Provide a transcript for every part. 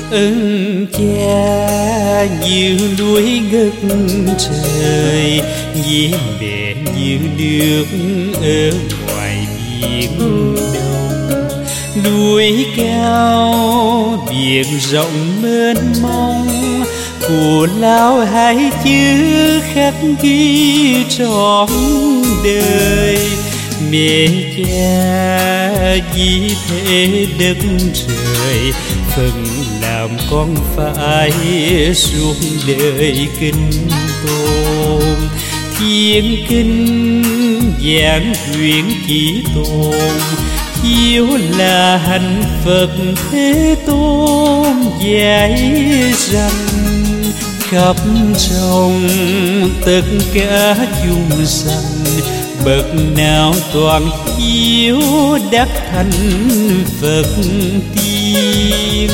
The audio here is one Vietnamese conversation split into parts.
Ơn cha như núi ngất trời, vì mẹ như nước ở ngoài biển đông. Núi cao biển rộng mênh mông, của Lao hai chữ khắc ghi trọn đời. Mẹ cha vì thế đất trời, phần làm con phải suốt đời kính tôn. Thiên kinh giảng truyền chỉ tôn, chiếu là hạnh Phật Thế Tôn dạy rằng. Khắp trong tất cả chúng sanh, bậc nào toàn hiếu đắc thành Phật tiên.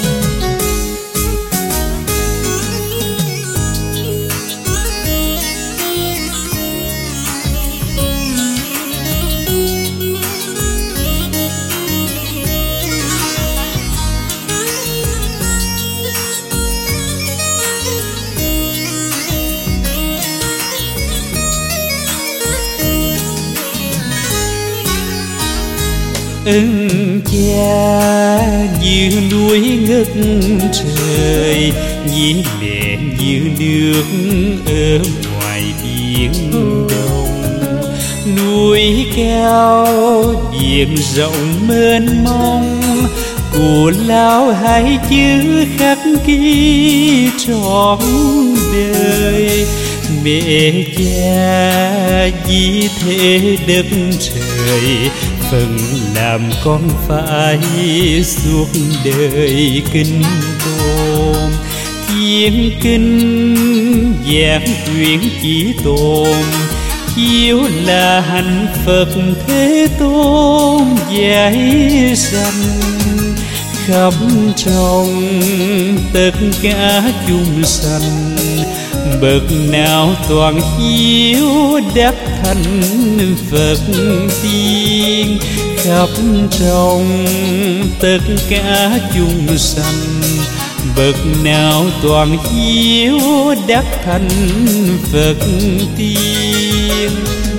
Ơn cha như núi ngất trời, vì mẹ như nước ở ngoài biển đông. Núi cao biển rộng mênh mông, của Lao hai chữ khắc ghi trọn đời. Mẹ cha vì thế đất trời, phần làm con phải suốt đời kính tôn. Thiên kinh giảng truyền chỉ tôn, chiếu là hạnh Phật Thế Tôn dạy rằng. Khắp trong tất cả chúng sanh, bậc nào toàn hiếu đắc thành Phật tiên. Khắp trong tất cả chúng sanh, bậc nào toàn hiếu đắc thành Phật tiên.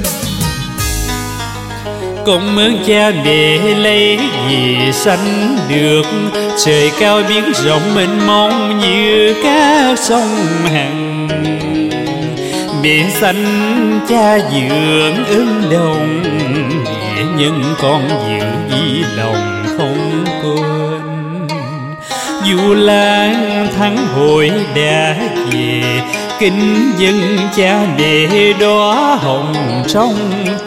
Con ơn cha mẹ lấy gì sanh được, trời cao biển rộng mênh mông như các sông hằng. Mẹ sanh cha dưỡng ơn đồng, mẹ nhân con giữ ý lòng không quên. Dù lang thắng hội đã về, kính dân cha mẹ đóa hồng trong